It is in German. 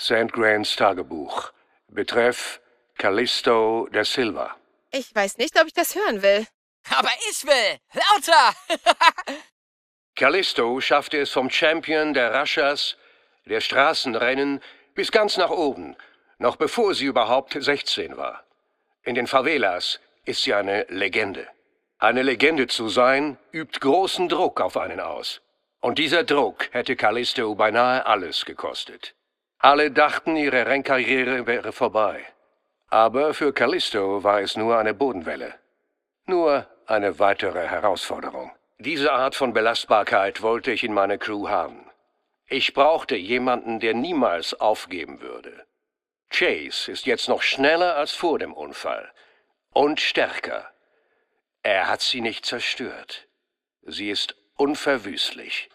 St. Grants Tagebuch. Betreff Callisto da Silva. Ich weiß nicht, ob ich das hören will. Aber ich will! Lauter! Callisto schaffte es vom Champion der Rashas, der Straßenrennen, bis ganz nach oben, noch bevor sie überhaupt 16 war. In den Favelas ist sie eine Legende. Eine Legende zu sein, übt großen Druck auf einen aus. Und dieser Druck hätte Callisto beinahe alles gekostet. Alle dachten, ihre Rennkarriere wäre vorbei. Aber für Callisto war es nur eine Bodenwelle. Nur eine weitere Herausforderung. Diese Art von Belastbarkeit wollte ich in meiner Crew haben. Ich brauchte jemanden, der niemals aufgeben würde. Chase ist jetzt noch schneller als vor dem Unfall. Und stärker. Er hat sie nicht zerstört. Sie ist unverwüstlich.